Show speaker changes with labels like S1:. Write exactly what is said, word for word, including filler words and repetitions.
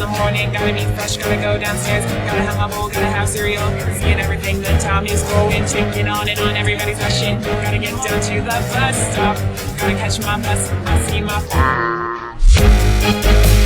S1: morning, gotta be fresh, gotta go downstairs, gotta have my bowl, gotta have cereal, seeing everything, the time is going, ticking on and on, everybody's rushing, gotta get down to the bus stop, gotta catch my bus, I see my